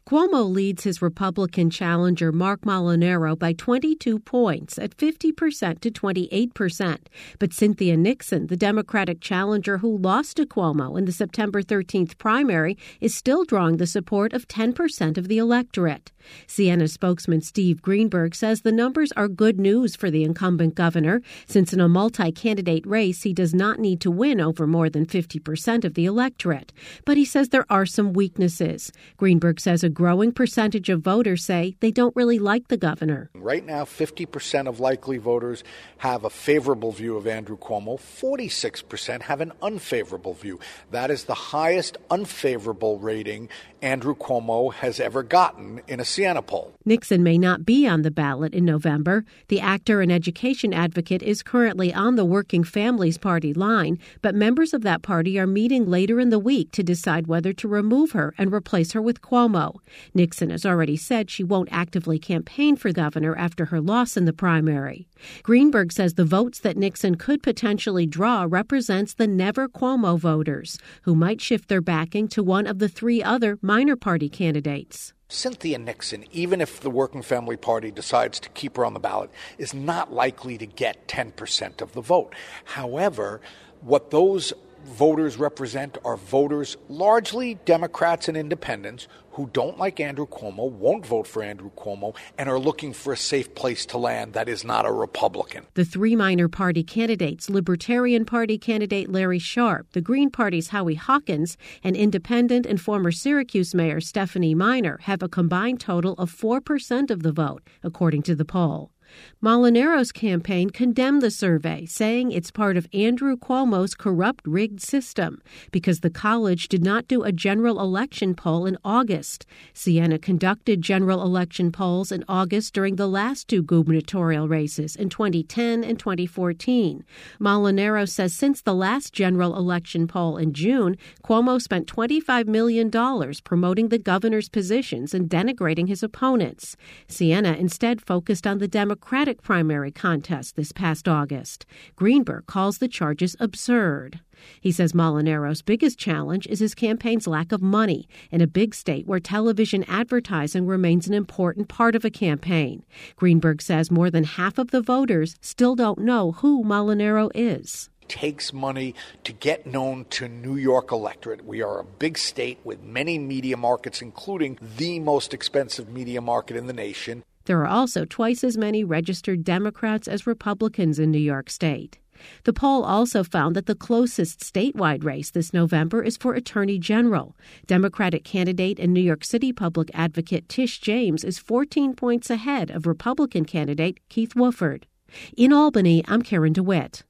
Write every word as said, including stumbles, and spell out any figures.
Cuomo leads his Republican challenger Marc Molinaro by twenty-two points at fifty percent to twenty-eight percent. But Cynthia Nixon, the Democratic challenger who lost to Cuomo in the September thirteenth primary, is still drawing the support of ten percent of the electorate. Siena spokesman Steve Greenberg says the numbers are good news for the incumbent governor, since in a multi-candidate race he does not need to win over more than fifty percent of the electorate. But he says there are some weaknesses. Greenberg says a growing percentage of voters say they don't really like the governor. Right now, fifty percent of likely voters have a favorable view of Andrew Cuomo. forty-six percent have an unfavorable view. That is the highest unfavorable rating Andrew Cuomo has ever gotten in a Siena poll. Nixon may not be on the ballot in November. The actor and education advocate is currently on the Working Families Party line, but members of that party are meeting later in the week to decide whether to remove her and replace her with Cuomo. Nixon has already said she won't actively campaign for governor after her loss in the primary. Greenberg says the votes that Nixon could potentially draw represents the Never Cuomo voters, who might shift their backing to one of the three other minor party candidates. Cynthia Nixon, even if the Working Family Party decides to keep her on the ballot, is not likely to get ten percent of the vote. However, what those voters represent are voters, largely Democrats and independents, who don't like Andrew Cuomo, won't vote for Andrew Cuomo, and are looking for a safe place to land that is not a Republican. The three minor party candidates, Libertarian Party candidate Larry Sharpe, the Green Party's Howie Hawkins, and independent and former Syracuse Mayor Stephanie Miner, have a combined total of four percent of the vote, according to the poll. Molinaro's campaign condemned the survey, saying it's part of Andrew Cuomo's corrupt rigged system because the college did not do a general election poll in August. Siena conducted general election polls in August during the last two gubernatorial races in twenty ten and twenty fourteen. Molinaro says since the last general election poll in June, Cuomo spent twenty-five million dollars promoting the governor's positions and denigrating his opponents. Siena instead focused on the Democratic Democratic primary contest this past August. Greenberg calls the charges absurd. He says Molinaro's biggest challenge is his campaign's lack of money in a big state where television advertising remains an important part of a campaign. Greenberg says more than half of the voters still don't know who Molinaro is. Takes money to get known to New York electorate. We are a big state with many media markets, including the most expensive media market in the nation. There are also twice as many registered Democrats as Republicans in New York State. The poll also found that the closest statewide race this November is for Attorney General. Democratic candidate and New York City public advocate Tish James is fourteen points ahead of Republican candidate Keith Wofford. In Albany, I'm Karen DeWitt.